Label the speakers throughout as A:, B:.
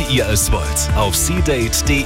A: ihr es wollt, auf seadate.de.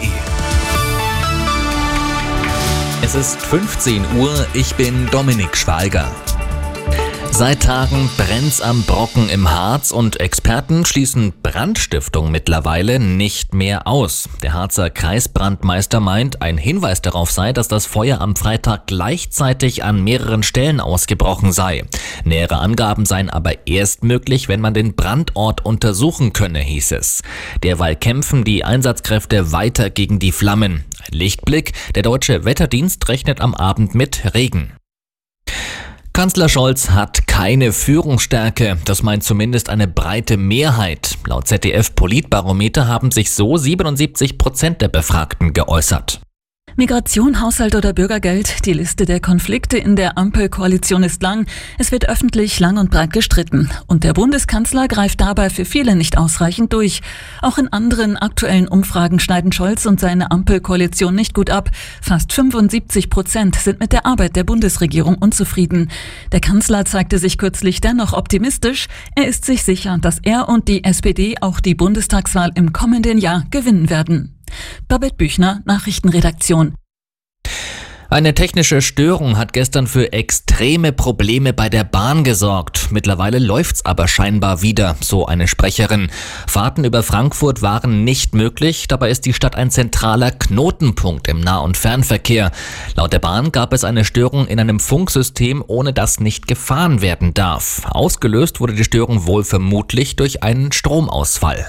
B: Es ist 15 Uhr, ich bin Dominik Schwalger. Seit Tagen brennt's am Brocken im Harz und Experten schließen Brandstiftung mittlerweile nicht mehr aus. Der Harzer Kreisbrandmeister meint, ein Hinweis darauf sei, dass das Feuer am Freitag gleichzeitig an mehreren Stellen ausgebrochen sei. Nähere Angaben seien aber erst möglich, wenn man den Brandort untersuchen könne, hieß es. Derweil kämpfen die Einsatzkräfte weiter gegen die Flammen. Ein Lichtblick, der Deutsche Wetterdienst rechnet am Abend mit Regen. Kanzler Scholz hat keine Führungsstärke, das meint zumindest eine breite Mehrheit. Laut ZDF-Politbarometer haben sich so 77% der Befragten geäußert.
C: Migration, Haushalt oder Bürgergeld, die Liste der Konflikte in der Ampelkoalition ist lang. Es wird öffentlich lang und breit gestritten. Und der Bundeskanzler greift dabei für viele nicht ausreichend durch. Auch in anderen aktuellen Umfragen schneiden Scholz und seine Ampelkoalition nicht gut ab. Fast 75% sind mit der Arbeit der Bundesregierung unzufrieden. Der Kanzler zeigte sich kürzlich dennoch optimistisch. Er ist sich sicher, dass er und die SPD auch die Bundestagswahl im kommenden Jahr gewinnen werden. Babette Büchner, Nachrichtenredaktion.
B: Eine technische Störung hat gestern für extreme Probleme bei der Bahn gesorgt. Mittlerweile läuft's aber scheinbar wieder, so eine Sprecherin. Fahrten über Frankfurt waren nicht möglich, dabei ist die Stadt ein zentraler Knotenpunkt im Nah- und Fernverkehr. Laut der Bahn gab es eine Störung in einem Funksystem, ohne das nicht gefahren werden darf. Ausgelöst wurde die Störung wohl vermutlich durch einen Stromausfall.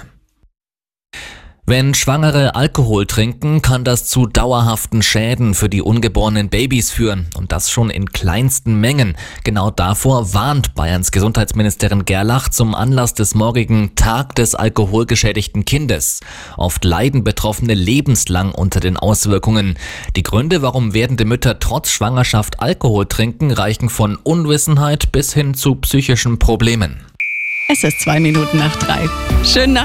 B: Wenn Schwangere Alkohol trinken, kann das zu dauerhaften Schäden für die ungeborenen Babys führen. Und das schon in kleinsten Mengen. Genau davor warnt Bayerns Gesundheitsministerin Gerlach zum Anlass des morgigen Tag des alkoholgeschädigten Kindes. Oft leiden Betroffene lebenslang unter den Auswirkungen. Die Gründe, warum werdende Mütter trotz Schwangerschaft Alkohol trinken, reichen von Unwissenheit bis hin zu psychischen Problemen.
D: Es ist 2 Minuten nach 3. Schönen Nachmittag.